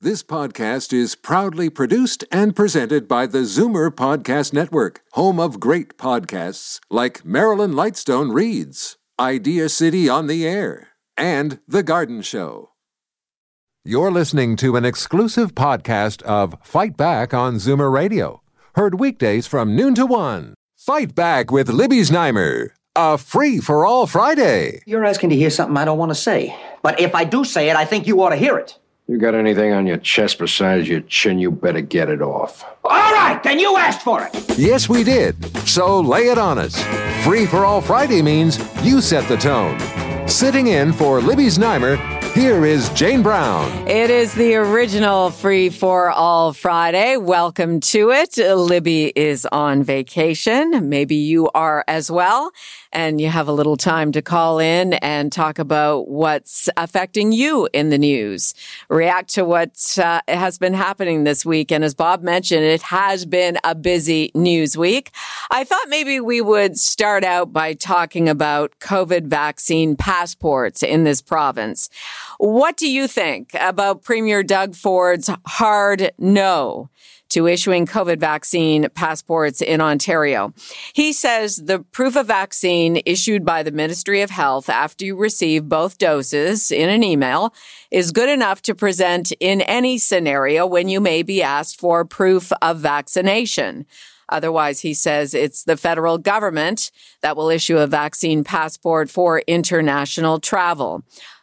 This podcast is proudly produced and presented by the Zoomer Podcast Network, home of great podcasts like Marilyn Lightstone Reads, Idea City on the Air, and The Garden Show. You're listening to an exclusive podcast of Fight Back on Zoomer Radio. Heard weekdays from noon to 1. Fight Back with Libby Znaimer. A free-for-all Friday. You're asking to hear something I don't want to say. But if I do say it, I think you ought to hear it. You got anything on your chest besides your chin, you better get it off. All right, then you asked for it. Yes, we did. So lay it on us. Free-for-all Friday means you set the tone. Sitting in for Libby Znaimer, here is Jane Brown. It is the original Free for All Friday. Welcome to it. Libby is on vacation. Maybe you are as well. And you have a little time to call in and talk about what's affecting you in the news. React to what has been happening this week. And as Bob mentioned, it has been a busy news week. I thought maybe we would start out by talking about COVID vaccine passports in this province. What do you think about Premier Doug Ford's hard no to issuing COVID vaccine passports in Ontario? He says the proof of vaccine issued by the Ministry of Health after you receive both doses in an email is good enough to present in any scenario when you may be asked for proof of vaccination. Otherwise, he says it's the federal government that will issue a vaccine passport for international travel.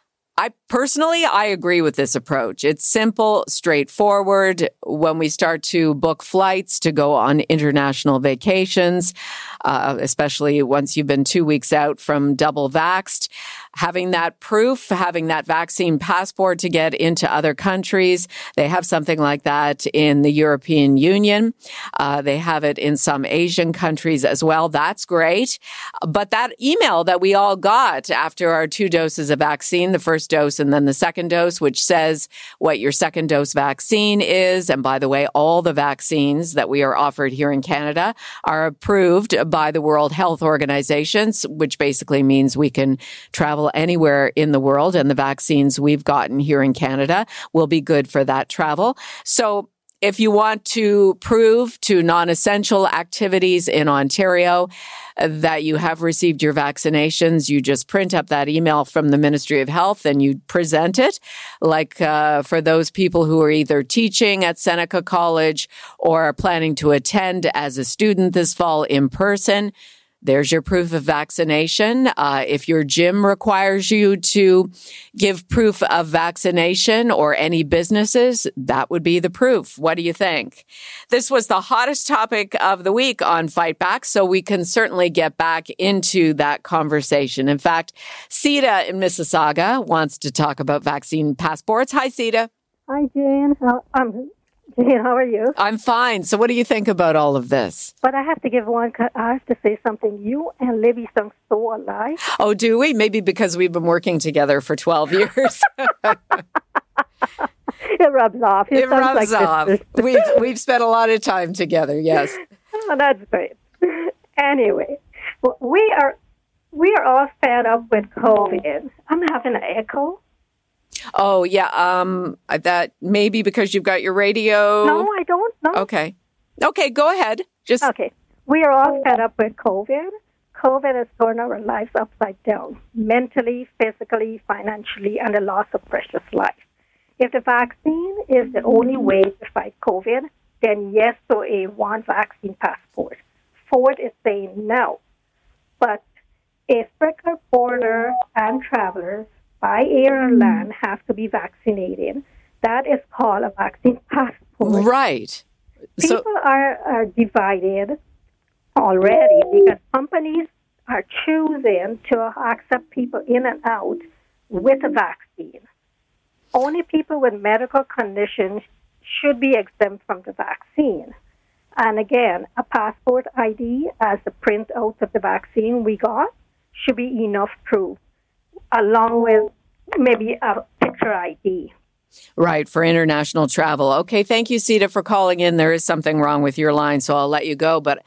I agree with this approach. It's simple, straightforward. When we start to book flights to go on international vacations, especially once you've been 2 weeks out from double vaxxed, having that proof, having that vaccine passport to get into other countries. They have something like that in the European Union. They have it in some Asian countries as well. That's great. But that email that we all got after our 2 doses of vaccine, the first dose and then the second dose, which says what your second dose vaccine is. And by the way, all the vaccines that we are offered here in Canada are approved by the World Health Organization, which basically means we can travel anywhere in the world. And the vaccines we've gotten here in Canada will be good for that travel. So if you want to prove to non-essential activities in Ontario that you have received your vaccinations, you just print up that email from the Ministry of Health and you present it. Like for those people who are either teaching at Seneca College or are planning to attend as a student this fall in person, there's your proof of vaccination. If your gym requires you to give proof of vaccination or any businesses, that would be the proof. What do you think? This was the hottest topic of the week on Fight Back, so we can certainly get back into that conversation. In fact, Sita in Mississauga wants to talk about vaccine passports. Hi, Sita. Hi, Jane. Jane, how are you? I'm fine. So what do you think about all of this? But I have to say something. You and Libby sound so alike. Oh, do we? Maybe because we've been working together for 12 years. It rubs off. It rubs off. We've spent a lot of time together, yes. Oh, that's great. Anyway, we are all fed up with COVID. I'm having an echo. Oh, yeah. That maybe because you've got your radio. No, I don't know. Okay, go ahead. Okay. We are all fed up with COVID. COVID has turned our lives upside down, mentally, physically, financially, and the loss of precious life. If the vaccine is the only way to fight COVID, then yes to a one vaccine passport. Ford is saying no. But a stricter border and travelers by air or land have to be vaccinated. That is called a vaccine passport. Right. People are divided already because companies are choosing to accept people in and out with a vaccine. Only people with medical conditions should be exempt from the vaccine. And again, a passport ID as the printout of the vaccine we got should be enough proof, along with maybe a picture ID. Right, for international travel. Okay, thank you, Sita, for calling in. There is something wrong with your line, so I'll let you go. But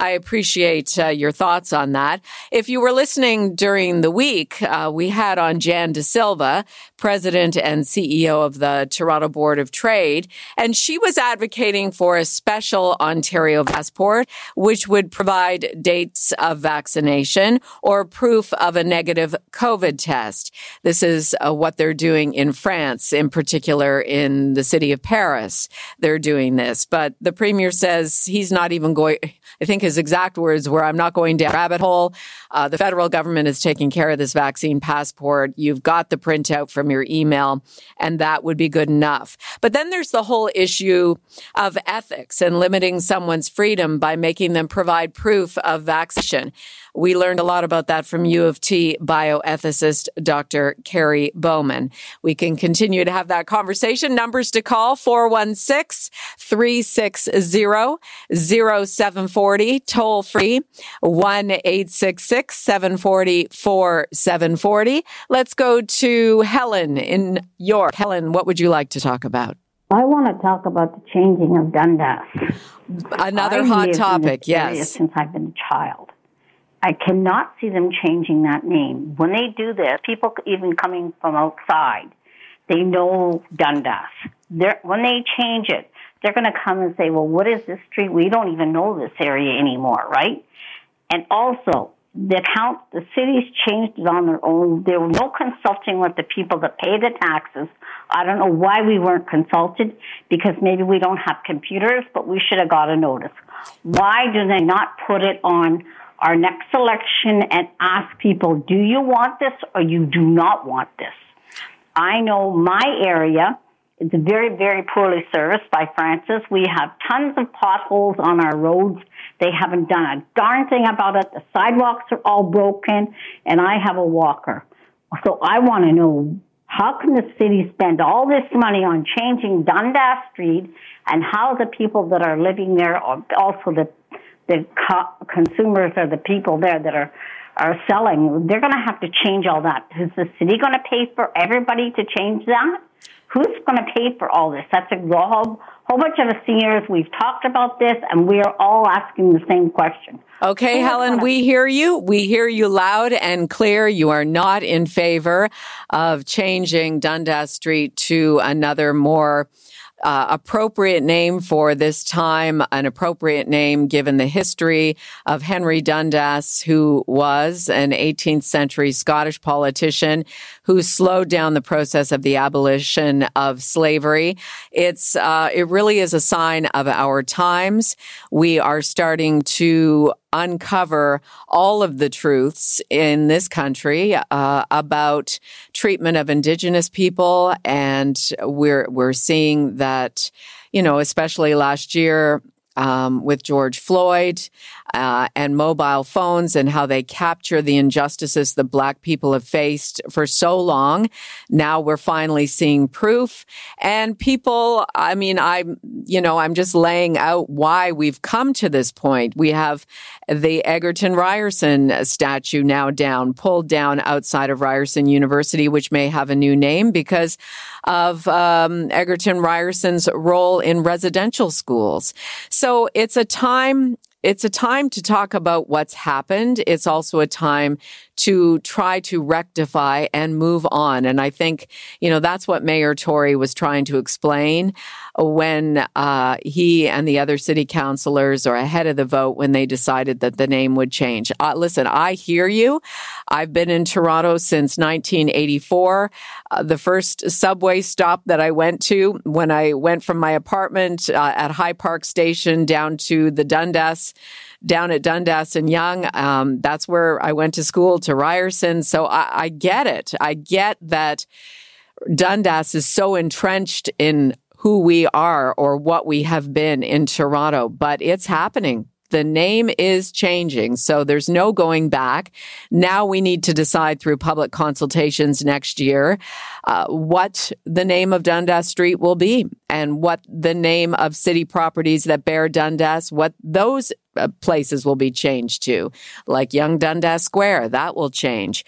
I appreciate your thoughts on that. If you were listening during the week, we had on Jan De Silva, President and CEO of the Toronto Board of Trade, and she was advocating for a special Ontario passport, which would provide dates of vaccination or proof of a negative COVID test. This is what they're doing in France, in particular in the city of Paris. They're doing this, but the Premier says he's not even going, I think his exact words were, I'm not going down a rabbit hole. The federal government is taking care of this vaccine passport. You've got the printout from your email, and that would be good enough. But then there's the whole issue of ethics and limiting someone's freedom by making them provide proof of vaccination. We learned a lot about that from U of T bioethicist Dr. Carrie Bowman. We can continue to have that conversation. Numbers to call, 416-360-0740, toll free, 1-866-740-4740. Let's go to Helen in York. Helen, what would you like to talk about? I want to talk about the changing of Dundas. Another hot topic, yes. Since I've been a child. I cannot see them changing that name. When they do this, people even coming from outside, they know Dundas. When they change it, they're going to come and say, well, what is this street? We don't even know this area anymore, right? And also, the cities changed it on their own. There was no consulting with the people that pay the taxes. I don't know why we weren't consulted, because maybe we don't have computers, but we should have got a notice. Why do they not put it on our next election and ask people, do you want this or you do not want this? I know my area is very, very poorly serviced by Francis. We have tons of potholes on our roads. They haven't done a darn thing about it. The sidewalks are all broken, and I have a walker. So I want to know, how can the city spend all this money on changing Dundas Street, and how the people that are living there, or also the consumers or the people there that are selling, they're going to have to change all that. Is the city going to pay for everybody to change that? Who's going to pay for all this? That's a whole bunch of us seniors. We've talked about this, and we are all asking the same question. Okay, Helen, we hear you. We hear you loud and clear. You are not in favor of changing Dundas Street to another more appropriate name for this time, an appropriate name given the history of Henry Dundas, who was an 18th century Scottish politician who slowed down the process of the abolition of slavery. It really is a sign of our times. We are starting to uncover all of the truths in this country about treatment of Indigenous people, and we're seeing that, especially last year with George Floyd and mobile phones and how they capture the injustices that Black people have faced for so long. Now we're finally seeing proof, and people, I'm just laying out why we've come to this point. We have the Egerton Ryerson statue now pulled down outside of Ryerson University, which may have a new name because of Egerton Ryerson's role in residential schools. So it's a time to talk about what's happened. It's also a time to try to rectify and move on. And I think, that's what Mayor Tory was trying to explain when he and the other city councillors are ahead of the vote when they decided that the name would change. Listen, I hear you. I've been in Toronto since 1984. The first subway stop that I went to when I went from my apartment at High Park Station down to the down at Dundas and Yonge, that's where I went to school, to Ryerson. So I get it. I get that Dundas is so entrenched in who we are or what we have been in Toronto, but it's happening. The name is changing, so there's no going back. Now we need to decide through public consultations next year what the name of Dundas Street will be and what the name of city properties that bear Dundas, what those places will be changed to, like Young Dundas Square. That will change.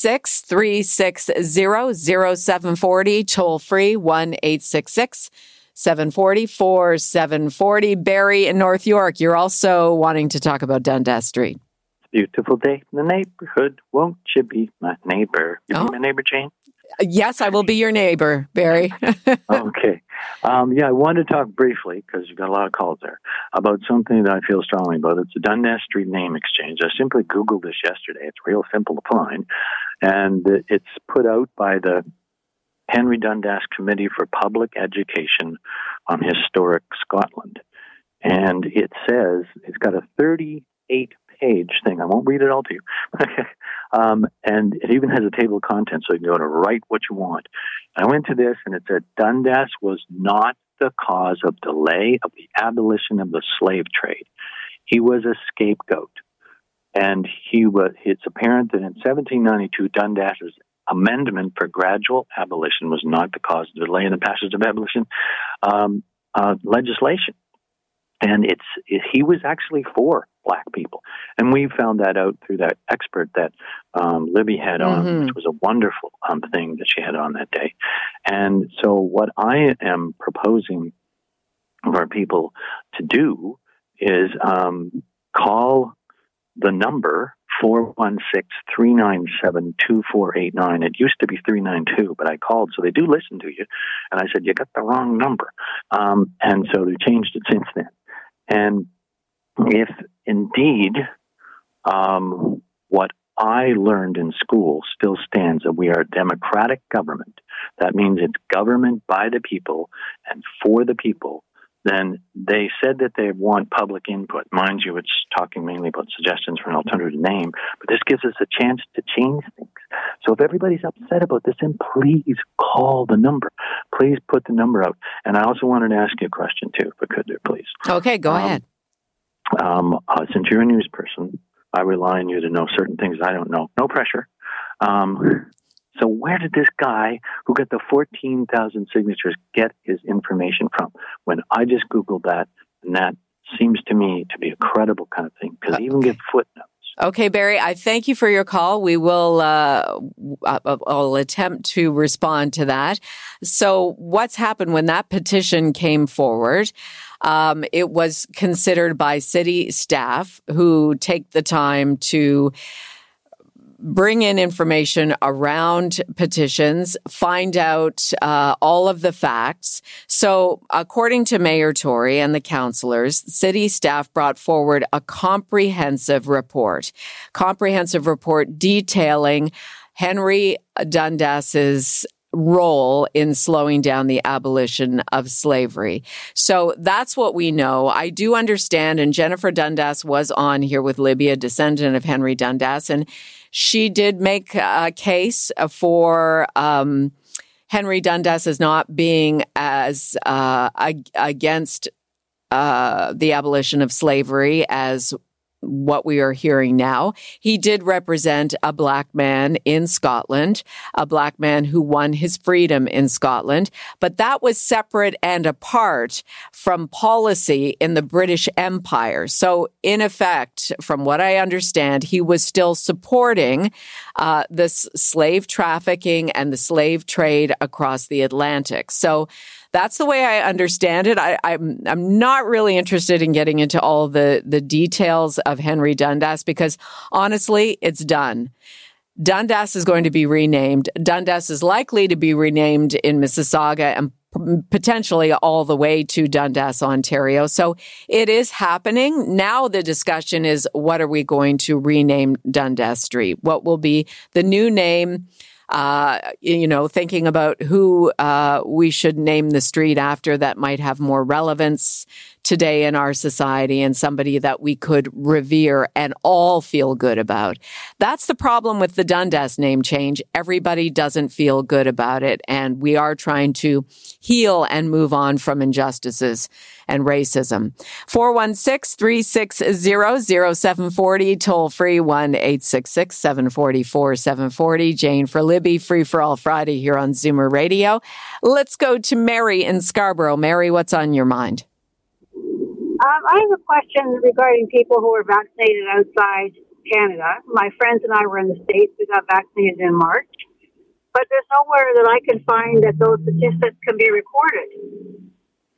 416-360-0740, toll free, 1-866 740-740. Barry in North York, you're also wanting to talk about Dundas Street. Beautiful day in the neighborhood. Won't you be my neighbor? You be my neighbor, Jane? Yes, I will be your neighbor, Barry. Okay. I wanted to talk briefly, because you've got a lot of calls there, about something that I feel strongly about. It's the Dundas Street Name Exchange. I simply Googled this yesterday. It's real simple to find. And it's put out by the Henry Dundas Committee for Public Education on Historic Scotland. And it says, it's got a 38-page thing. I won't read it all to you. And it even has a table of contents, so you can go to write what you want. I went to this, and it said, Dundas was not the cause of delay of the abolition of the slave trade. He was a scapegoat. And it's apparent that in 1792, Dundas's amendment for gradual abolition was not the cause of the delay in the passage of abolition legislation. And he was actually for black people. And we found that out through that expert that Libby had on, which was a wonderful thing that she had on that day. And so what I am proposing for people to do is call the number 416-397-2489. It used to be 392, but I called, so they do listen to you. And I said, you got the wrong number. And so they changed it since then. And if indeed what I learned in school still stands, that we are a democratic government, that means it's government by the people and for the people, then they said that they want public input. Mind you, it's talking mainly about suggestions for an alternative name, but this gives us a chance to change things. So if everybody's upset about this, then please call the number. Please put the number out. And I also wanted to ask you a question, too, if I could, please. Okay, go ahead. Since you're a news person, I rely on you to know certain things I don't know. No pressure. So where did this guy who got the 14,000 signatures get his information from? When I just Googled that, and that seems to me to be a credible kind of thing, because even get footnotes. Okay, Barry, I thank you for your call. We will, I'll attempt to respond to that. So what's happened when that petition came forward? It was considered by city staff who take the time to bring in information around petitions, find out all of the facts. So according to Mayor Tory and the councillors, city staff brought forward a comprehensive report detailing Henry Dundas's role in slowing down the abolition of slavery. So that's what we know. I do understand, and Jennifer Dundas was on here with Libby, a descendant of Henry Dundas, and she did make a case for Henry Dundas as not being as against the abolition of slavery as what we are hearing now. He did represent a black man in Scotland, a black man who won his freedom in Scotland, but that was separate and apart from policy in the British Empire. So in effect, from what I understand, he was still supporting this slave trafficking and the slave trade across the Atlantic. So that's the way I understand it. I'm not really interested in getting into all the details of Henry Dundas because, honestly, it's done. Dundas is going to be renamed. Dundas is likely to be renamed in Mississauga and potentially all the way to Dundas, Ontario. So it is happening. Now the discussion is, what are we going to rename Dundas Street? What will be the new name? Thinking about who we should name the street after that might have more relevance today in our society and somebody that we could revere and all feel good about. That's the problem with the Dundas name change. Everybody doesn't feel good about it, and we are trying to heal and move on from injustices and racism. 416-360-0740, toll free 1-866-744-740. Jane for Libby, Free for All Friday here on Zoomer Radio. Let's go to Mary in Scarborough. Mary, what's on your mind? I have a question regarding people who were vaccinated outside Canada. My friends and I were in the States. We got vaccinated in March. But there's nowhere that I can find that those statistics can be recorded.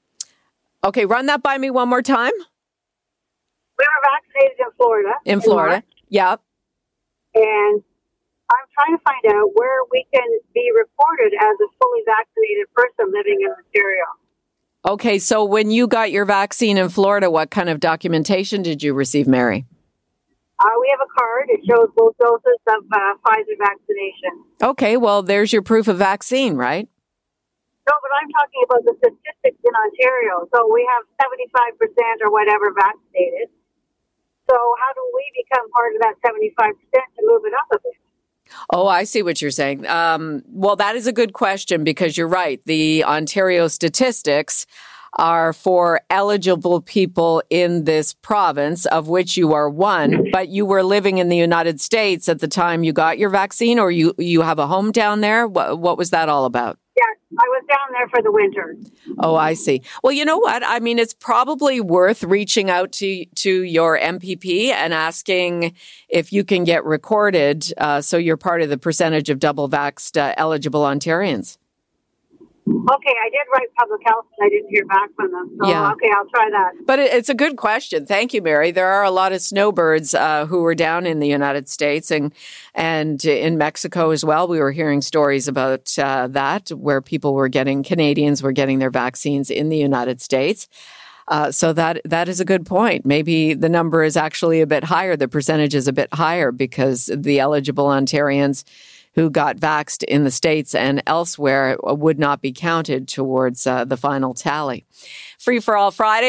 Okay, run that by me one more time. We were vaccinated in Florida. In Florida, yeah. And I'm trying to find out where we can be reported as a fully vaccinated person living in Ontario. Okay, so when you got your vaccine in Florida, what kind of documentation did you receive, Mary? We have a card. It shows both doses of Pfizer vaccination. Okay, well, there's your proof of vaccine, right? No, but I'm talking about the statistics in Ontario. So we have 75% or whatever vaccinated. So how do we become part of that 75% to move it up a bit? Oh, I see what you're saying. Well, that is a good question because you're right. The Ontario statistics are for eligible people in this province, of which you are one, but you were living in the United States at the time you got your vaccine, or you have a home down there? What was that all about? Yes, I was down there for the winter. Oh, I see. Well, you know what? I mean, it's probably worth reaching out to your MPP and asking if you can get recorded so you're part of the percentage of double vaxxed eligible Ontarians. Okay, I did write public health and I didn't hear back from them. So, Yeah. Okay, I'll try that. But it's a good question. Thank you, Mary. There are a lot of snowbirds who were down in the United States and in Mexico as well. We were hearing stories about that, where Canadians were getting their vaccines in the United States. So that is a good point. Maybe the number is actually a bit higher. The percentage is a bit higher because the eligible Ontarians who got vaxxed in the States and elsewhere would not be counted towards the final tally. Free for All Friday,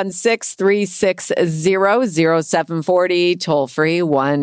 416-360-0740, toll free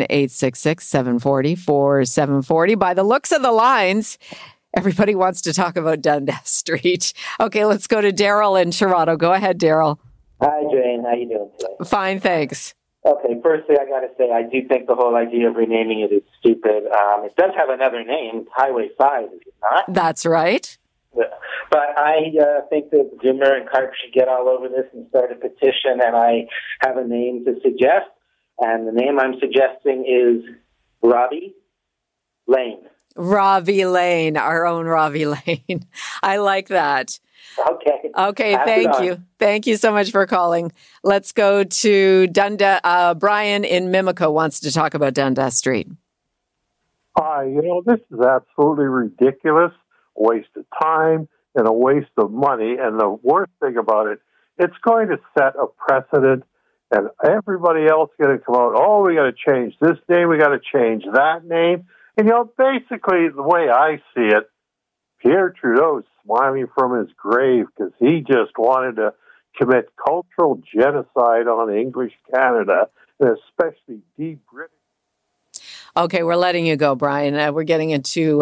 1-866-740-4740. By the looks of the lines, everybody wants to talk about Dundas Street. Okay, let's go to Daryl in Toronto. Go ahead, Daryl. Hi, Jane. How you doing today? Fine, thanks. Okay, firstly, I got to say, I do think the whole idea of renaming it is stupid. It does have another name, Highway 5, is it not? That's right. But I think that Zoomer and Carp should get all over this and start a petition, and I have a name to suggest, and the name I'm suggesting is Robbie Lane. Robbie Lane, our own Robbie Lane. I like that. Okay, thank you. Thank you so much for calling. Let's go to Dundas. Brian in Mimico wants to talk about Dundas Street. Hi, this is absolutely ridiculous, a waste of time and a waste of money. And the worst thing about it, it's going to set a precedent, and everybody else is going to come out, oh, we got to change this name, we got to change that name. And, basically the way I see it, Pierre Trudeau's smiling from his grave because he just wanted to commit cultural genocide on English Canada, and especially de-British. Okay, we're letting you go, Brian. We're getting into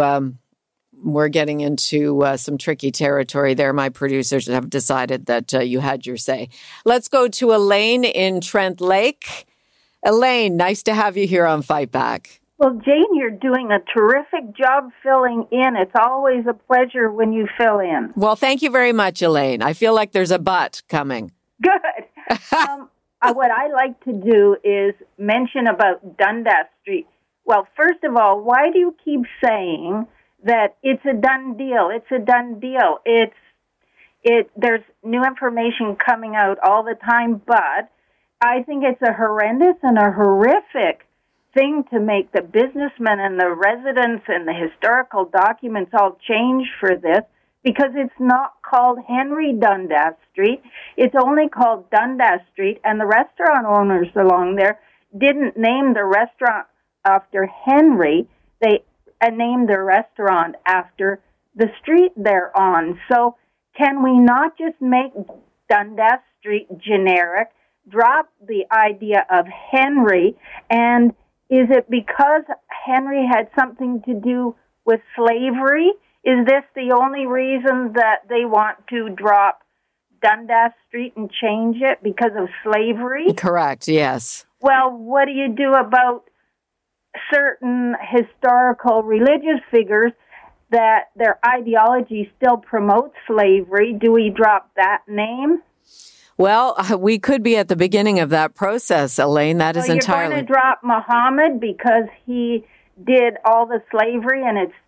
some tricky territory there. My producers have decided that you had your say. Let's go to Elaine in Trent Lake. Elaine, nice to have you here on Fight Back. Well, Jane, you're doing a terrific job filling in. It's always a pleasure when you fill in. Well, thank you very much, Elaine. I feel like there's a but coming. Good. What I like to do is mention about Dundas Street. Well, first of all, why do you keep saying that it's a done deal? It's a done deal. There's new information coming out all the time, but I think it's a horrendous and a horrific thing to make the businessmen and the residents and the historical documents all change for this, because it's not called Henry Dundas Street. It's only called Dundas Street, and the restaurant owners along there didn't name the restaurant after Henry. They named the restaurant after the street they're on. So can we not just make Dundas Street generic, drop the idea of Henry, and is it because Henry had something to do with slavery? Is this the only reason that they want to drop Dundas Street and change it, because of slavery? Correct, yes. Well, what do you do about certain historical religious figures that their ideology still promotes slavery? Do we drop that name? Well, we could be at the beginning of that process, Elaine. That is entirely... You're going to drop Muhammad because he did all the slavery and it's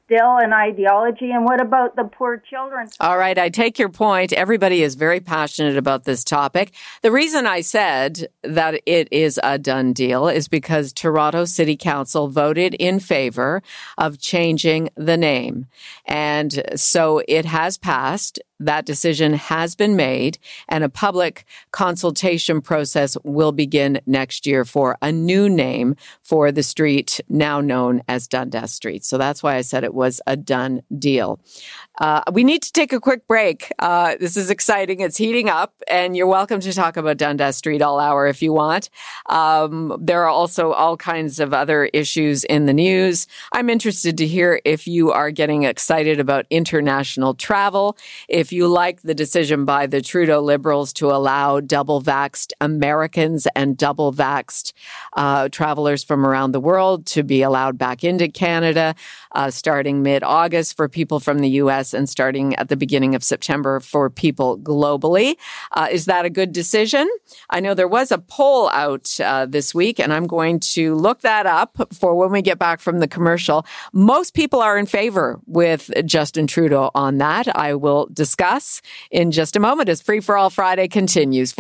still an ideology? And what about the poor children? All right, I take your point. Everybody is very passionate about this topic. The reason I said that it is a done deal is because Toronto City Council voted in favor of changing the name. And so it has passed. That decision has been made, and a public consultation process will begin next year for a new name for the street now known as Dundas Street. So that's why I said it was a done deal. We need to take a quick break. This is exciting. It's heating up, and you're welcome to talk about Dundas Street all hour if you want. There are also all kinds of other issues in the news. I'm interested to hear if you are getting excited about international travel, if you like the decision by the Trudeau Liberals to allow double-vaxxed Americans and double-vaxxed travelers from around the world to be allowed back into Canada, starting mid-August for people from the U.S. and starting at the beginning of September for people globally. Is that a good decision? I know there was a poll out this week, and I'm going to look that up for when we get back from the commercial. Most people are in favor with Justin Trudeau on that. I will discuss in just a moment as Free for All Friday continues.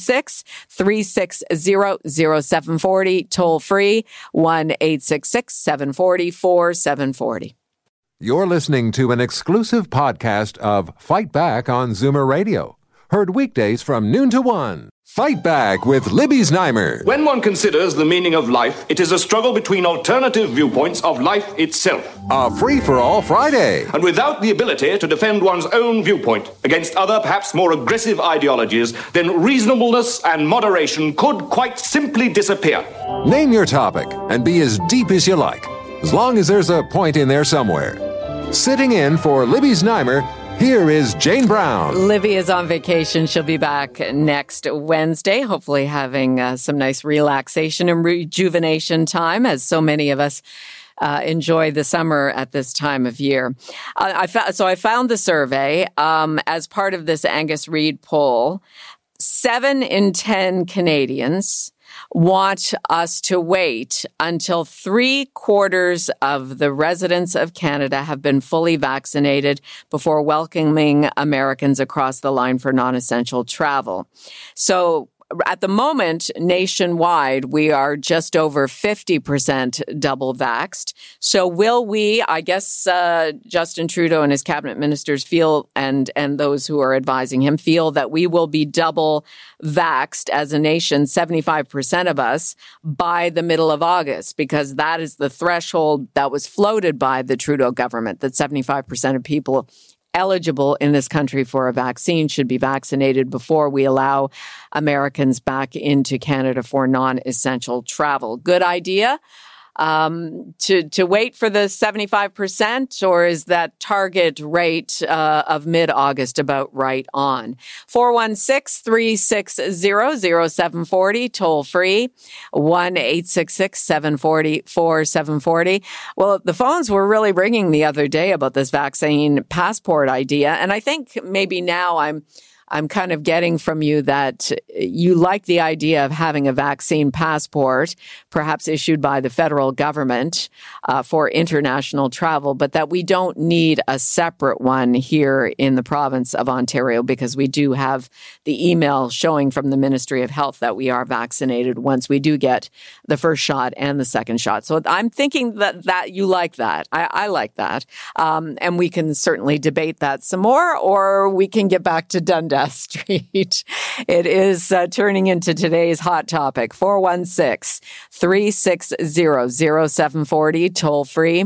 416-360-0740, toll free, 1-866-740-4740. You're listening to an exclusive podcast of Fight Back on Zoomer Radio. Heard weekdays from noon to 1. Fight Back with Libby Znaimer. When one considers the meaning of life, it is a struggle between alternative viewpoints of life itself. A free-for-all Friday. And without the ability to defend one's own viewpoint against other, perhaps more aggressive ideologies, then reasonableness and moderation could quite simply disappear. Name your topic and be as deep as you like, as long as there's a point in there somewhere. Sitting in for Libby Znaimer, here is Jane Brown. Libby is on vacation. She'll be back next Wednesday, hopefully having some nice relaxation and rejuvenation time, as so many of us enjoy the summer at this time of year. I found the survey as part of this Angus Reid poll. 7 in 10 Canadians want us to wait until 3/4 of the residents of Canada have been fully vaccinated before welcoming Americans across the line for non-essential travel. So at the moment, nationwide, we are just over 50% double vaxxed. So will we, I guess, Justin Trudeau and his cabinet ministers feel, and those who are advising him feel that we will be double vaxxed as a nation, 75% of us, by the middle of August, because that is the threshold that was floated by the Trudeau government, that 75% of people eligible in this country for a vaccine should be vaccinated before we allow Americans back into Canada for non-essential travel. Good idea to wait for the 75%, or is that target rate of mid-August about right on? 416-360-0740, toll free, 1-866-740-4740. Well, the phones were really ringing the other day about this vaccine passport idea, and I think maybe now I'm kind of getting from you that you like the idea of having a vaccine passport, perhaps issued by the federal government for international travel, but that we don't need a separate one here in the province of Ontario, because we do have the email showing from the Ministry of Health that we are vaccinated once we do get the first shot and the second shot. So I'm thinking that you like that. I like that. And we can certainly debate that some more, or we can get back to Dundas Street. It is turning into today's hot topic. 416-360-0740, toll free,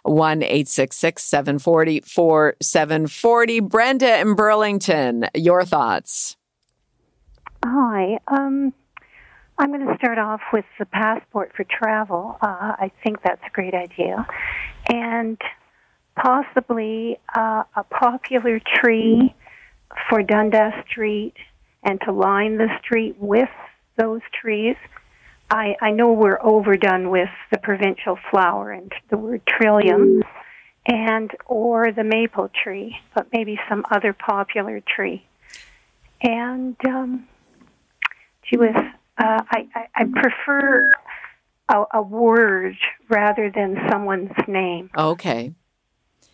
1-866-740-4740. Brenda in Burlington, your thoughts? Hi. I'm going to start off with the passport for travel. I think that's a great idea. And possibly a popular tree for Dundas Street, and to line the street with those trees. I know we're overdone with the provincial flower and the word trillium, or the maple tree, but maybe some other popular tree. And I prefer a word rather than someone's name. Okay.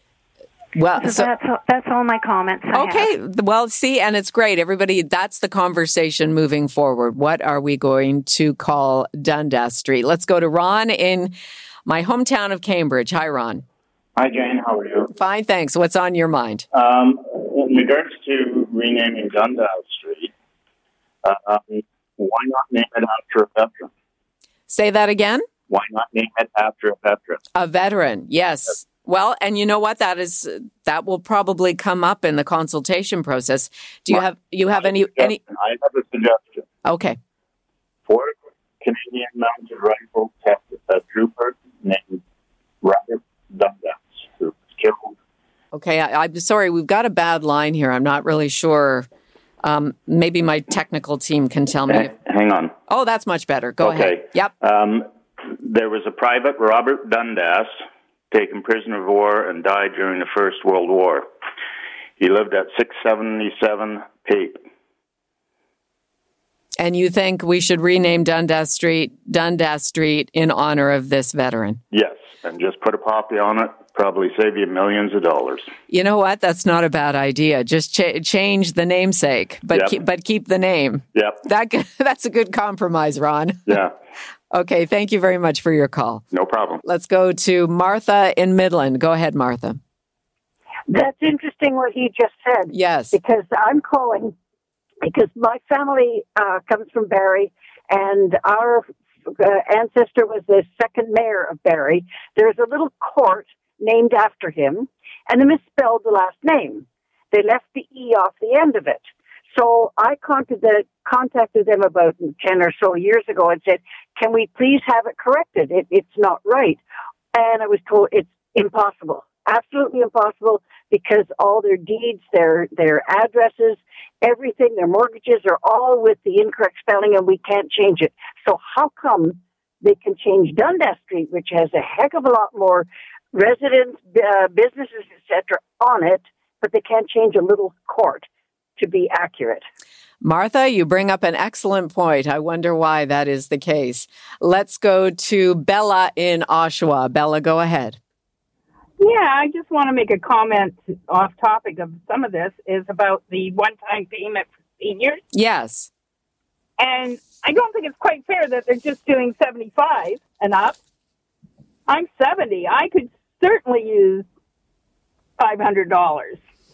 Well, So that's all my comments. Okay. Well, see, and it's great. Everybody, that's the conversation moving forward. What are we going to call Dundas Street? Let's go to Ron in my hometown of Cambridge. Hi, Ron. Hi, Jane. How are you? Fine, thanks. What's on your mind? In regards to renaming Dundas Street, why not name it after a veteran? Say that again? Why not name it after a veteran? A veteran, yes. Well, and you know what? That will probably come up in the consultation process. Do you have any? I have a suggestion. Okay. For Canadian Mounted Rifle trooper named Robert Dundas, who was killed. Okay, I'm sorry. We've got a bad line here. I'm not really sure. Maybe my technical team can tell me. Hang on. Oh, that's much better. Go ahead. Yep. There was a Private Robert Dundas taken prisoner of war and died during the First World War. He lived at 677 Pape. And you think we should rename Dundas Street in honor of this veteran? Yes, and just put a poppy on it. Probably save you millions of dollars. You know what? That's not a bad idea. Just change the namesake, but keep the name. Yep. That's a good compromise, Ron. Yeah. Okay, thank you very much for your call. No problem. Let's go to Martha in Midland. Go ahead, Martha. That's interesting what he just said. Yes. Because I'm calling because my family comes from Barrie, and our ancestor was the second mayor of Barrie. There's a little court named after him, and they misspelled the last name. They left the E off the end of it. So I contacted them about 10 or so years ago and said, can we please have it corrected? It's not right. And I was told it's impossible, absolutely impossible, because all their deeds, their addresses, everything, their mortgages are all with the incorrect spelling, and we can't change it. So how come they can change Dundas Street, which has a heck of a lot more residents, businesses, etc., on it, but they can't change a little court to be accurate? Martha, you bring up an excellent point. I wonder why that is the case. Let's go to Bella in Oshawa. Bella, go ahead. Yeah, I just want to make a comment off topic of some of this is about the one-time payment for seniors. Yes. And I don't think it's quite fair that they're just doing 75 and up. I'm 70. I could certainly use $500.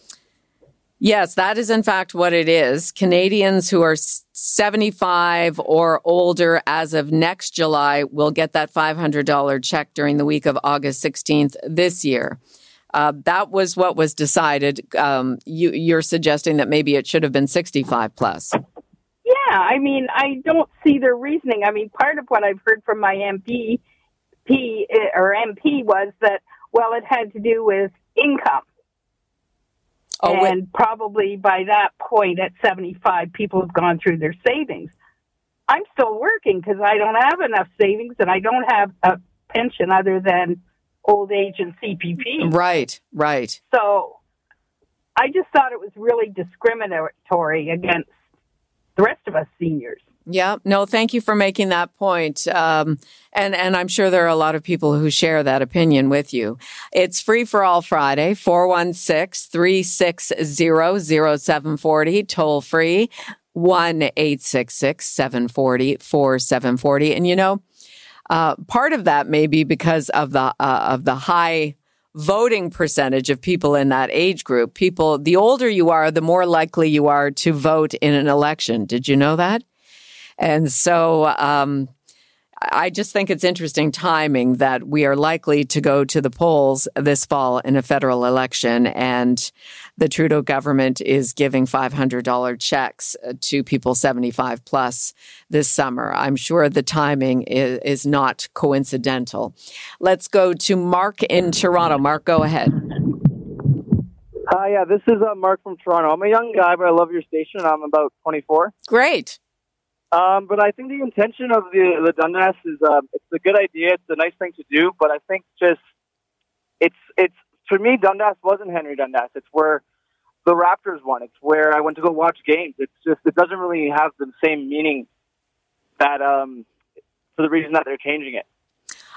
Yes, that is in fact what it is. Canadians who are 75 or older as of next July will get that $500 check during the week of August 16th this year. That was what was decided. You're suggesting that maybe it should have been 65 plus. Yeah, I mean, I don't see their reasoning. I mean, part of what I've heard from my MP was that, well, it had to do with income. And probably by that point at 75, people have gone through their savings. I'm still working because I don't have enough savings and I don't have a pension other than old age and CPP. Right, right. So I just thought it was really discriminatory against the rest of us seniors. Yeah, no, thank you for making that point. And I'm sure there are a lot of people who share that opinion with you. It's Free for All Friday, 416-360-0740, toll free, 1-866-740-4740. And you know, part of that may be because of the high voting percentage of people in that age group. The older you are, the more likely you are to vote in an election. Did you know that? And so I just think it's interesting timing that we are likely to go to the polls this fall in a federal election, and the Trudeau government is giving $500 checks to people 75 plus this summer. I'm sure the timing is not coincidental. Let's go to Mark in Toronto. Mark, go ahead. Hi, yeah, this is Mark from Toronto. I'm a young guy, but I love your station. I'm about 24. Great. But I think the intention of the Dundas is it's a good idea. It's a nice thing to do. But I think just it's for me, Dundas wasn't Henry Dundas. It's where the Raptors won. It's where I went to go watch games. It's just it doesn't really have the same meaning that for the reason that they're changing it.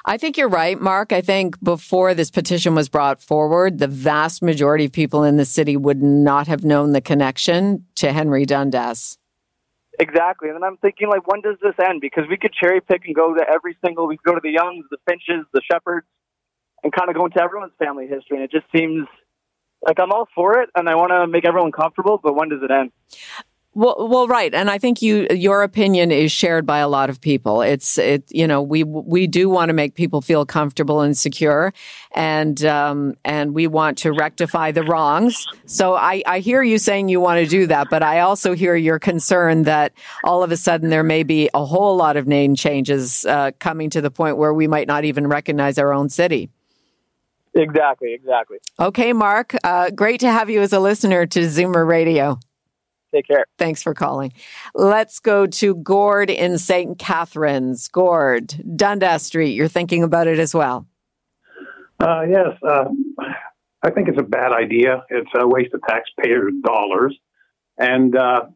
I think you're right, Mark. I think before this petition was brought forward, the vast majority of people in the city would not have known the connection to Henry Dundas. Exactly. And then I'm thinking, like, when does this end? Because we could cherry pick and go to we could go to the Youngs, the Finches, the Shepherds, and kind of go into everyone's family history. And it just seems like I'm all for it, and I want to make everyone comfortable, but when does it end? Well, right. And I think your opinion is shared by a lot of people. We do want to make people feel comfortable and secure, and we want to rectify the wrongs. So I hear you saying you want to do that, but I also hear your concern that all of a sudden there may be a whole lot of name changes coming to the point where we might not even recognize our own city. Exactly. Okay, Mark. Great to have you as a listener to Zoomer Radio. Take care. Thanks for calling. Let's go to Gord in St. Catharines. Gord, Dundas Street, you're thinking about it as well. Yes. I think it's a bad idea. It's a waste of taxpayer dollars. And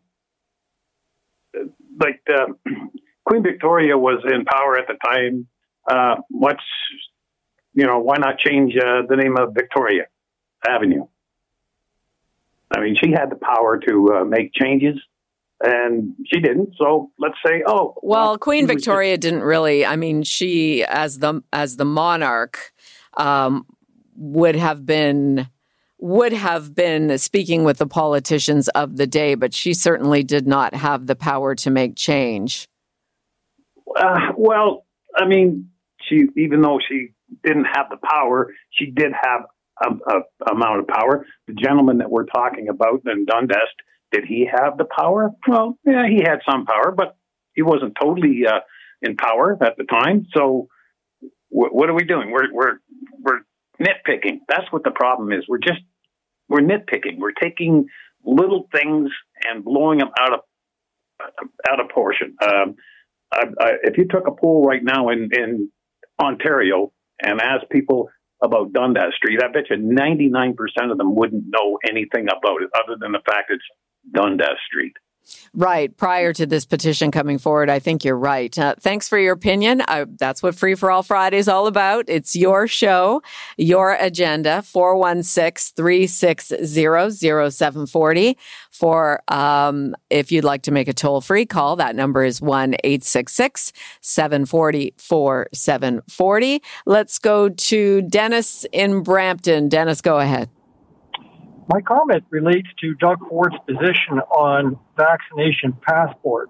Queen Victoria was in power at the time. Why not change the name of Victoria Avenue? I mean, she had the power to make changes, and she didn't. So let's say, well, Queen Victoria didn't really. I mean, she, as the monarch, would have been speaking with the politicians of the day, but she certainly did not have the power to make change. Well, I mean, even though she didn't have the power, she did have amount of power. The gentleman that we're talking about in Dundas, did he have the power? Well, yeah, he had some power, but he wasn't totally in power at the time. So what are we doing? We're nitpicking. That's what the problem is. We're nitpicking. We're taking little things and blowing them out of portion. If you took a poll right now in Ontario and asked people about Dundas Street, I bet you 99% of them wouldn't know anything about it other than the fact it's Dundas Street. Right. Prior to this petition coming forward, I think you're right. Thanks for your opinion. That's what Free for All Friday is all about. It's your show, your agenda, 416-360-0740. If you'd like to make a toll-free call, that number is 1-866-740-4740. Let's go to Dennis in Brampton. Dennis, go ahead. My comment relates to Doug Ford's position on vaccination passports.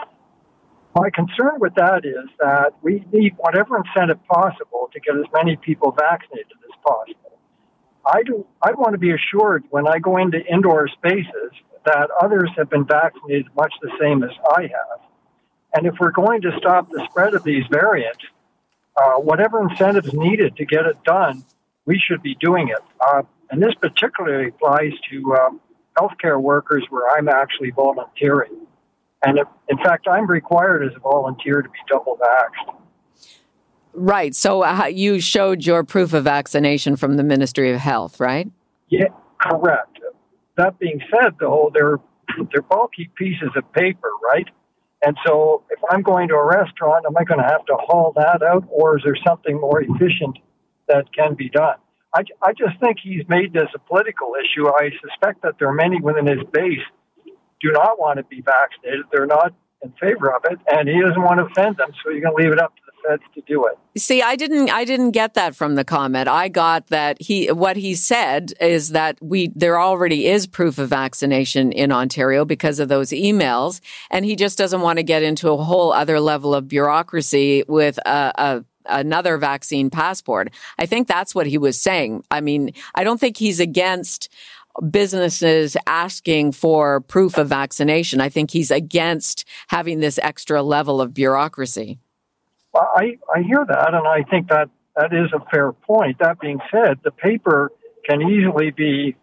My concern with that is that we need whatever incentive possible to get as many people vaccinated as possible. I want to be assured when I go into indoor spaces that others have been vaccinated much the same as I have. And if we're going to stop the spread of these variants, whatever incentive is needed to get it done, we should be doing it. And this particularly applies to healthcare workers where I'm actually volunteering. And in fact, I'm required as a volunteer to be double vaxxed. Right. So you showed your proof of vaccination from the Ministry of Health, right? Yeah, correct. That being said, though, they're bulky pieces of paper, right? And so if I'm going to a restaurant, am I going to have to haul that out, or is there something more efficient that can be done? I just think he's made this a political issue. I suspect that there are many within his base do not want to be vaccinated. They're not in favor of it, and he doesn't want to offend them, so you're going to leave it up to the feds to do it. See, I didn't get that from the comment. I got that what he said is that there already is proof of vaccination in Ontario because of those emails, and he just doesn't want to get into a whole other level of bureaucracy with another vaccine passport. I think that's what he was saying. I mean, I don't think he's against businesses asking for proof of vaccination. I think he's against having this extra level of bureaucracy. Well, I hear that, and I think that is a fair point. That being said, the paper can easily be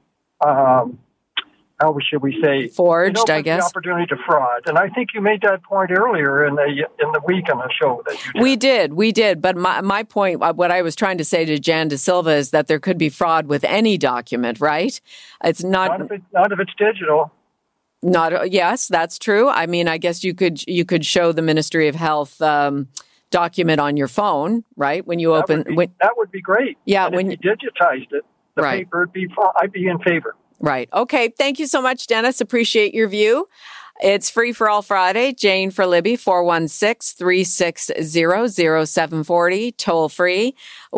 how should we say, forged, I guess. The opportunity to fraud. And I think you made that point earlier in the week on the show that you did. We did. But my point, what I was trying to say to Jan De Silva is that there could be fraud with any document, right? It's not if it's digital. Yes, that's true. I mean, I guess you could show the Ministry of Health document on your phone, right? When you open, that would be great. Yeah, and when you digitized it, the paper would be. I'd be in favor. Right. Okay. Thank you so much, Dennis. Appreciate your view. It's Free for All Friday. Jane for Libby, 416-360-0740. Toll free,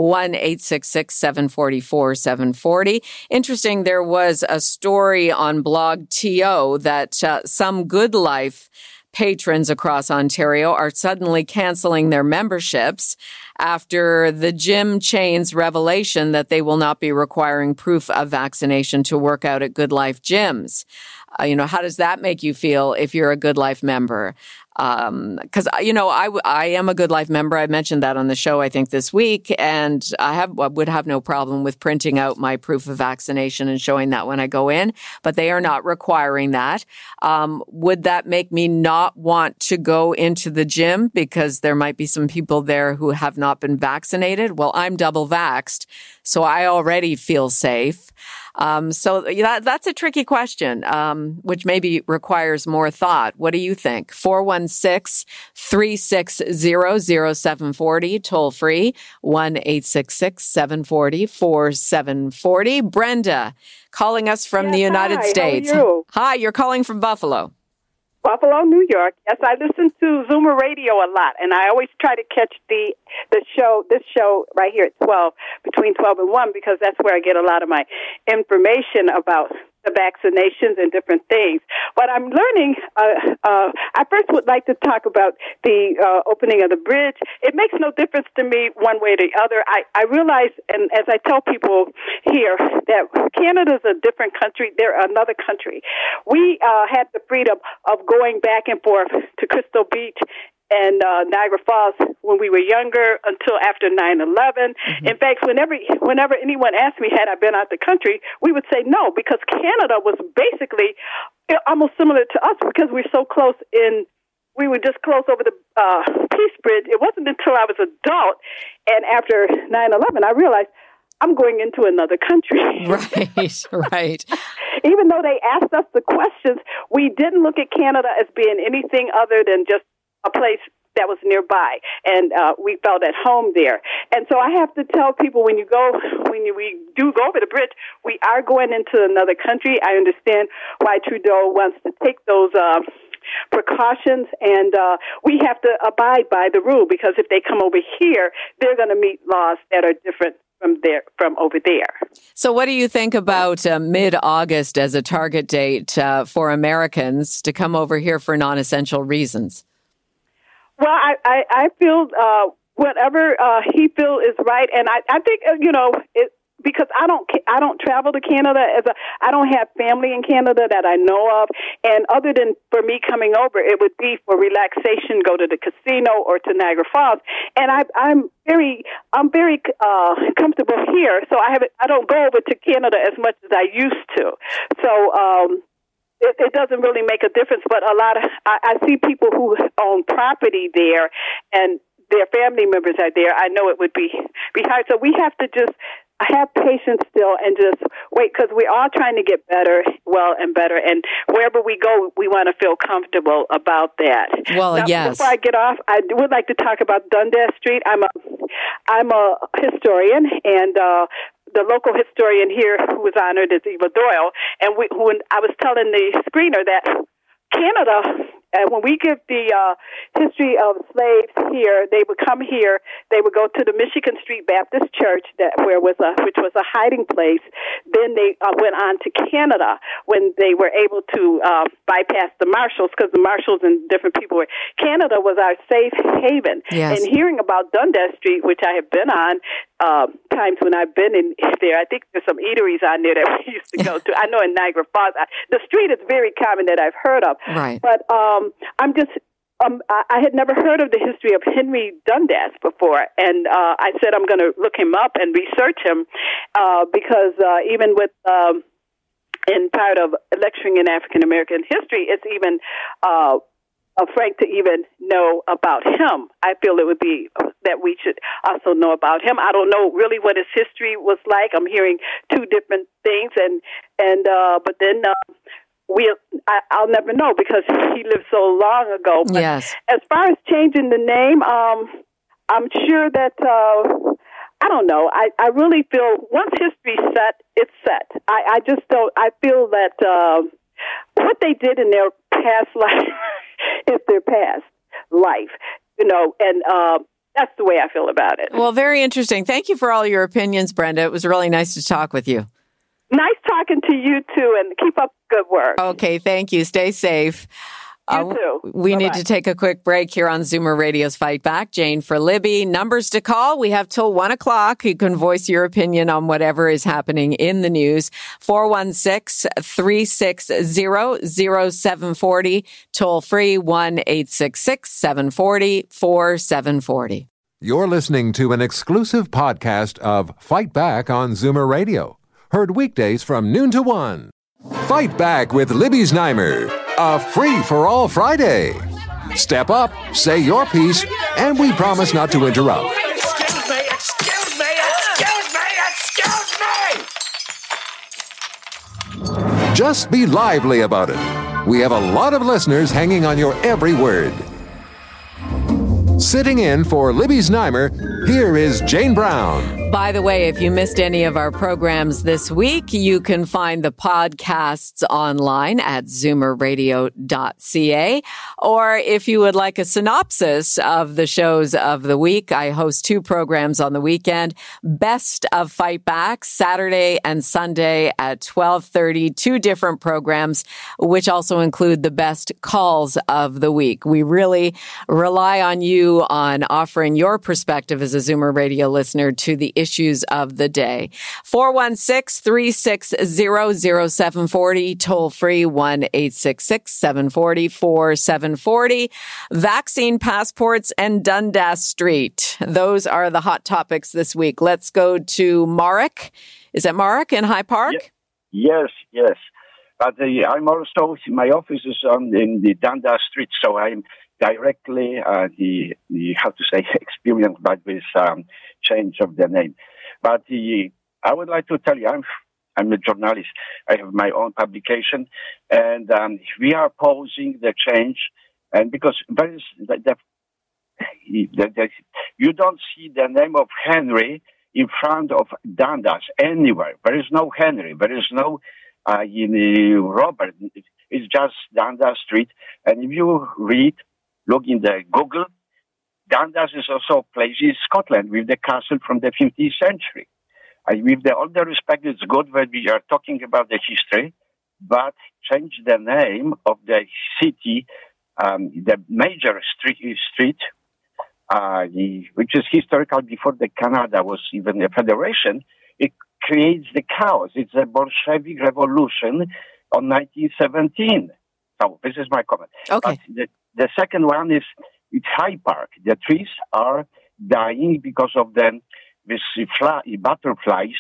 1-866-740-4740. Interesting, there was a story on Blog TO that some Good Life patrons across Ontario are suddenly canceling their memberships after the gym chain's revelation that they will not be requiring proof of vaccination to work out at Good Life gyms. How does that make you feel if you're a Good Life member? Because, I am a Good Life member. I mentioned that on the show, I think, this week. And I would have no problem with printing out my proof of vaccination and showing that when I go in. But they are not requiring that. Would that make me not want to go into the gym because there might be some people there who have not been vaccinated? Well, I'm double vaxxed, so I already feel safe. That's a tricky question, which maybe requires more thought. What do you think? 416-360-0740, toll free, 1-866-740-4740. Brenda, calling us from the United States. How are you? Hi, you're calling from Buffalo. Buffalo, New York. Yes, I listen to Zoomer Radio a lot, and I always try to catch this show right here at 12, between 12 and 1, because that's where I get a lot of my information about the vaccinations and different things. But I'm learning, I first would like to talk about the opening of the bridge. It makes no difference to me one way or the other. I realize, and as I tell people here, that Canada's a different country. They're another country. We had the freedom of going back and forth to Crystal Beach and Niagara Falls when we were younger until after 9/11. Mm-hmm. In fact, whenever anyone asked me, had I been out the country, we would say no, because Canada was basically almost similar to us because we're so close in. We were just close over the Peace Bridge. It wasn't until I was an adult and after 9/11 I realized I'm going into another country. Right. Even though they asked us the questions, we didn't look at Canada as being anything other than just a place that was nearby, and we felt at home there. And so I have to tell people, we do go over the bridge, we are going into another country. I understand why Trudeau wants to take those precautions, and we have to abide by the rule, because if they come over here, they're going to meet laws that are different from over there. So what do you think about mid-August as a target date for Americans to come over here for non-essential reasons? Well, I feel whatever he feels is right, and I think because I don't travel to Canada I don't have family in Canada that I know of, and other than for me coming over, it would be for relaxation, go to the casino or to Niagara Falls, and I'm very comfortable here, so I don't go over to Canada as much as I used to, so. It doesn't really make a difference, but I see people who own property there and their family members are there. I know it would be hard. So we have to just have patience still and just wait, because we're all trying to get better and better. And wherever we go, we want to feel comfortable about that. Well, now, yes. Before I get off, I would like to talk about Dundas Street. I'm a historian, and the local historian here who was honored is Eva Doyle, and when I was telling the screener that Canada, when we give the history of slaves here, they would come here, they would go to the Michigan Street Baptist Church, which was a hiding place. Then they went on to Canada when they were able to bypass the Marshals, because the Marshals and different people were. Canada was our safe haven. Yes. And hearing about Dundas Street, which I have been on times when I've been in there, I think there's some eateries on there that we used to go to. I know in Niagara Falls, the street is very common that I've heard of. Right. But I'm just, I had never heard of the history of Henry Dundas before, and I said I'm going to look him up and research him because even with in part of lecturing in African American history, it's even frank to even know about him. I feel it would be that we should also know about him. I don't know really what his history was like. I'm hearing two different things, but then. I'll never know because he lived so long ago. But yes. As far as changing the name, I'm sure that, I don't know. I really feel once history's set, it's set. I just don't, I feel that what they did in their past life is their past life, and that's the way I feel about it. Well, very interesting. Thank you for all your opinions, Brenda. It was really nice to talk with you. Nice talking to you, too, and keep up good work. Okay, thank you. Stay safe. You too. We Bye-bye. need to take a quick break here on Zoomer Radio's Fight Back. Jane for Libby. Numbers to call. We have till 1 o'clock. You can voice your opinion on whatever is happening in the news. 416-360-0740. Toll free 1-866-740-4740. You're listening to an exclusive podcast of Fight Back on Zoomer Radio. Heard weekdays from noon to 1. Fight Back with Libby Znaimer. A free-for-all Friday. Step up, say your piece, and we promise not to interrupt. Excuse me! Just be lively about it. We have a lot of listeners hanging on your every word. Sitting in for Libby Znaimer, here is Jane Brown. By the way, if you missed any of our programs this week, you can find the podcasts online at zoomerradio.ca. Or if you would like a synopsis of the shows of the week, I host 2 programs on the weekend. Best of Fight Back, Saturday and Sunday at 12:30. 2 different programs, which also include the best calls of the week. We really rely on you on offering your perspective as a Zoomer Radio listener to the issues of the day. 416-360-0740, toll free 1-866-740-4740. Vaccine passports and Dundas Street. Those are the hot topics this week. Let's go to Marek. Is it Marek in High Park? Yes. But I'm also, my office is in the Dundas Street, so I'm directly, experienced by this change of the name. But I would like to tell you, I'm a journalist. I have my own publication, and we are opposing the change. And because there is you don't see the name of Henry in front of Dundas anywhere. There is no Henry. There is no Robert. It's just Dundas Street. And if you look in the Google, Dundas is also a place in Scotland with the castle from the 15th century. With all the respect, it's good that we are talking about the history, but change the name of the city, the major street, which is historical before the Canada was even a federation. It creates the chaos. It's a Bolshevik revolution on 1917. So this is my comment. Okay. But the second one is it's High Park. The trees are dying because of these butterflies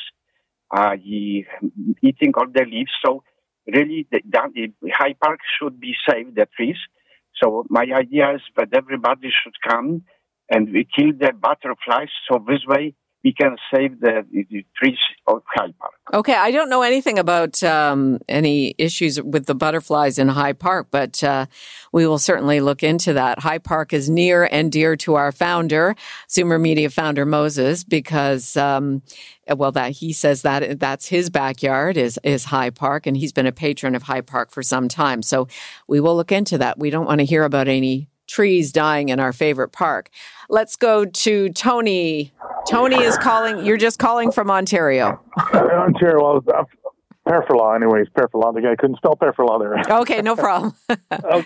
eating all the leaves. So really, the High Park should be saved, the trees. So my idea is that everybody should come and we kill the butterflies. So this way we can save the trees of High Park. Okay, I don't know anything about any issues with the butterflies in High Park, but we will certainly look into that. High Park is near and dear to our founder, Zoomer Media founder Moses, because he says that that's his backyard is High Park, and he's been a patron of High Park for some time. So we will look into that. We don't want to hear about any trees dying in our favorite park. Let's go to Tony. Tony is calling. You're just calling from Ontario. Ontario. Well, Perfila, anyways. Perfila. The guy couldn't spell Perfila there. Okay, no problem. Okay.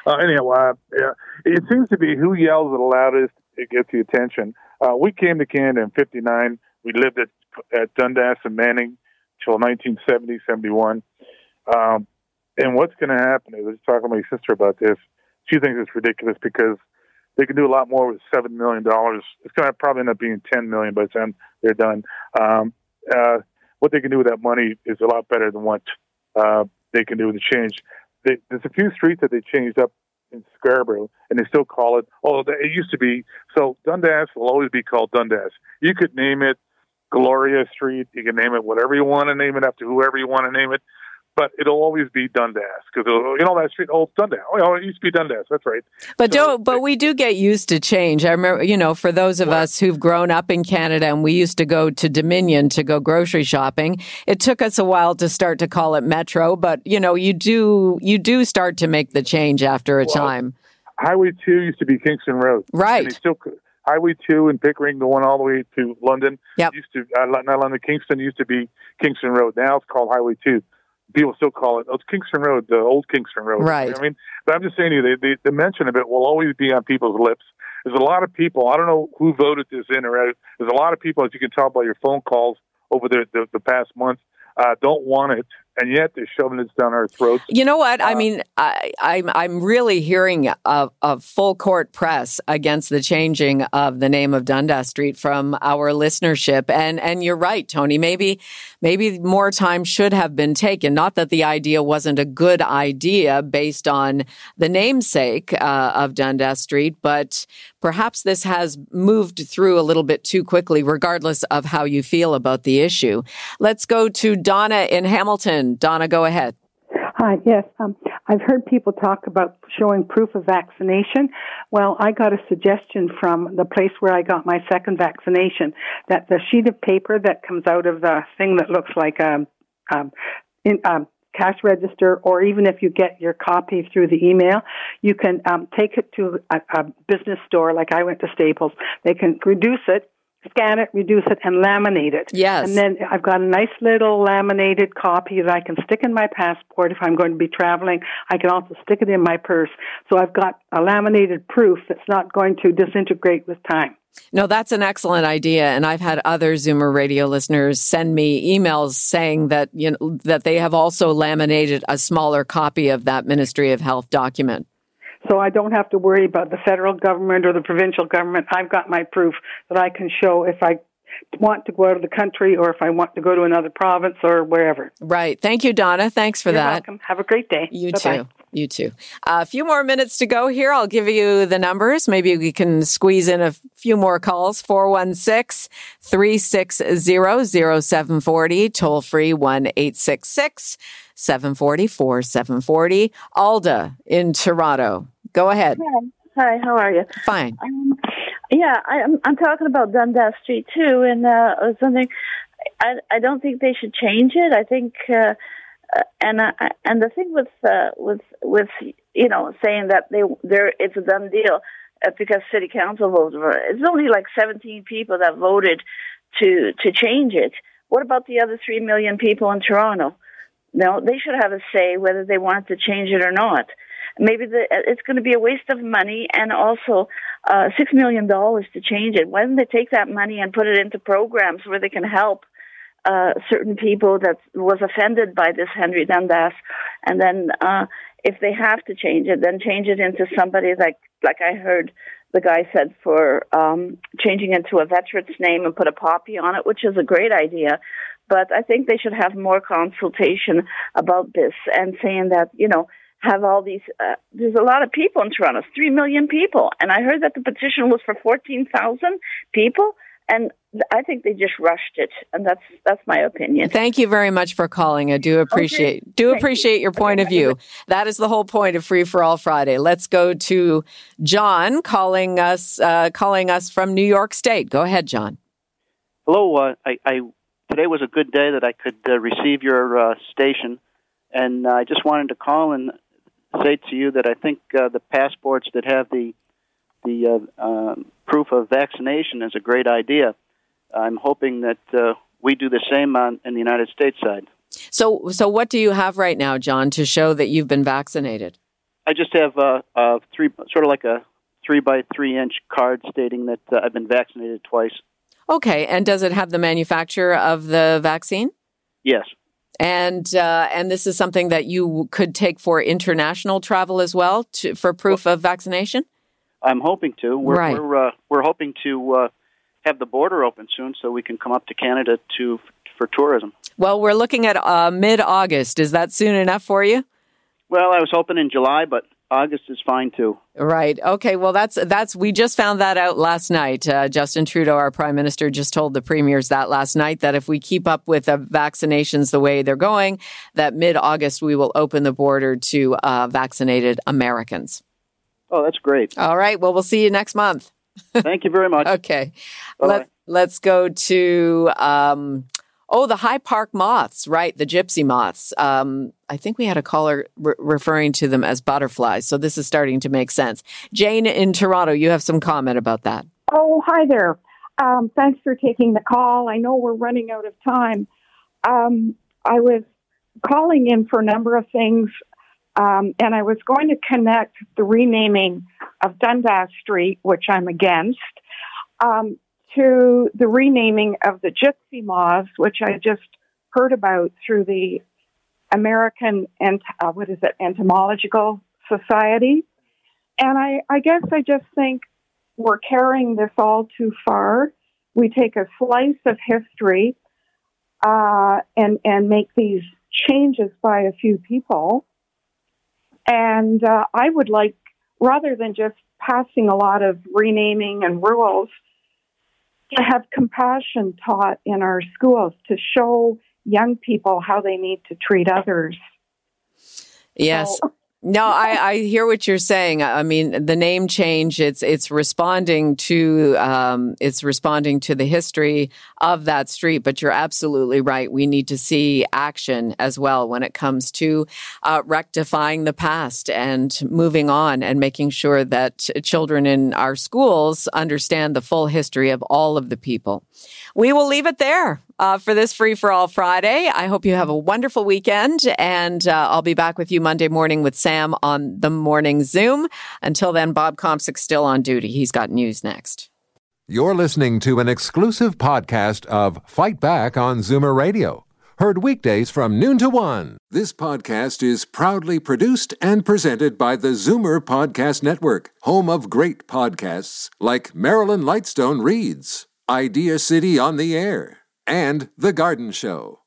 It seems to be who yells the loudest. It gets the attention. We came to Canada in '59. We lived at Dundas and Manning till 1970, 71. And what's going to happen is, I was talking to my sister about this. She thinks it's ridiculous because they can do a lot more with $7 million. It's going to probably end up being $10 million by the time they're done. What they can do with that money is a lot better than what they can do with the change. There's a few streets that they changed up in Scarborough, and they still call it. It used to be. So Dundas will always be called Dundas. You could name it Gloria Street. You can name it whatever you want to name it after whoever you want to name it. but it'll always be Dundas because that street, it's Dundas. It used to be Dundas. That's right. But we do get used to change. I remember, for those of us who've grown up in Canada and we used to go to Dominion to go grocery shopping, it took us a while to start to call it Metro. But you do start to make the change after a time. Highway 2 used to be Kingston Road, right? And Highway 2 in Pickering, the one all the way to London. Yep. Used to not London, Kingston used to be Kingston Road. Now it's called Highway 2. People still call it, it's Kingston Road, the old Kingston Road. Right. I mean, but I'm just saying to you, the mention of it will always be on people's lips. There's a lot of people, I don't know who voted this in or out. There's a lot of people, as you can tell by your phone calls over the past month, don't want it, and yet they're shoving it down our throats. You know what? I mean, I'm really hearing a full court press against the changing of the name of Dundas Street from our listenership, and you're right, Tony. Maybe more time should have been taken. Not that the idea wasn't a good idea based on the namesake of Dundas Street, but perhaps this has moved through a little bit too quickly, regardless of how you feel about the issue. Let's go to Donna in Hamilton. Donna, go ahead. Hi, yes. I've heard people talk about showing proof of vaccination. Well, I got a suggestion from the place where I got my second vaccination that the sheet of paper that comes out of the thing that looks like a cash register, or even if you get your copy through the email, you can take it to a business store, like I went to Staples. They can reduce it, scan it, reduce it, and laminate it. Yes. And then I've got a nice little laminated copy that I can stick in my passport if I'm going to be traveling. I can also stick it in my purse. So I've got a laminated proof that's not going to disintegrate with time. No, that's an excellent idea. And I've had other Zoomer Radio listeners send me emails saying that, that they have also laminated a smaller copy of that Ministry of Health document. So I don't have to worry about the federal government or the provincial government. I've got my proof that I can show if I want to go out of the country or if I want to go to another province or wherever. Right. Thank you, Donna. Thanks for You're that. welcome. Have a great day. You Bye-bye. too. You too. A few more minutes to go here. I'll give you the numbers. Maybe we can squeeze in a few more calls. 416-360-0740. Toll free 1-866-740-4740. Alda in Toronto. Go ahead. Hi, how are you? Fine. I'm talking about Dundas Street too, and something. I don't think they should change it. I think, and the thing with saying that it's a done deal because City Council voted for it. It's only like 17 people that voted to change it. What about the other 3 million people in Toronto? No, they should have a say whether they want to change it or not. Maybe it's going to be a waste of money and also $6 million to change it. Why don't they take that money and put it into programs where they can help certain people that was offended by this Henry Dundas, and then if they have to change it, then change it into somebody like I heard the guy said for changing it to a veteran's name and put a poppy on it, which is a great idea. But I think they should have more consultation about this and saying that, have all these, there's a lot of people in Toronto, 3 million people. And I heard that the petition was for 14,000 people. And I think they just rushed it. And that's my opinion. Thank you very much for calling. I do appreciate your point of view. That is the whole point of Free for All Friday. Let's go to John calling us from New York State. Go ahead, John. Hello. Today was a good day that I could receive your station. And I just wanted to call and say to you that I think the passports that have the proof of vaccination is a great idea. I'm hoping that we do the same in the United States side. So what do you have right now, John, to show that you've been vaccinated? I just have a 3x3-inch card stating that I've been vaccinated twice. Okay, and does it have the manufacturer of the vaccine? Yes. And this is something that you could take for international travel as well, for proof of vaccination? I'm hoping to. Right. We're hoping to have the border open soon so we can come up to Canada for tourism. Well, we're looking at mid-August. Is that soon enough for you? Well, I was hoping in July, but August is fine too. Right. Okay. Well, that's. We just found that out last night. Justin Trudeau, our prime minister, just told the premiers that last night, that if we keep up with the vaccinations the way they're going, that mid-August we will open the border to vaccinated Americans. Oh, that's great. All right. Well, we'll see you next month. Thank you very much. Okay. Bye-bye. Let's go to the High Park moths, right? The gypsy moths. I think we had a caller referring to them as butterflies. So this is starting to make sense. Jane in Toronto, you have some comment about that. Oh, hi there. Thanks for taking the call. I know we're running out of time. I was calling in for a number of things, and I was going to connect the renaming of Dundas Street, which I'm against, to the renaming of the gypsy moths, which I just heard about through the American Entomological Society. And I guess I just think we're carrying this all too far. We take a slice of history and make these changes by a few people. And I would like, rather than just passing a lot of renaming and rules, to have compassion taught in our schools to show young people how they need to treat others. Yes. No, I hear what you're saying. I mean, the name change, it's responding to the history of that street, but you're absolutely right. We need to see action as well when it comes to rectifying the past and moving on and making sure that children in our schools understand the full history of all of the people. We will leave it there for this Free for All Friday. I hope you have a wonderful weekend, and I'll be back with you Monday morning with Sam on the morning Zoom. Until then, Bob Komsic still on duty. He's got news next. You're listening to an exclusive podcast of Fight Back on Zoomer Radio. Heard weekdays from noon to 1. This podcast is proudly produced and presented by the Zoomer Podcast Network, home of great podcasts like Marilyn Lightstone Reads, Idea City on the Air, and The Garden Show.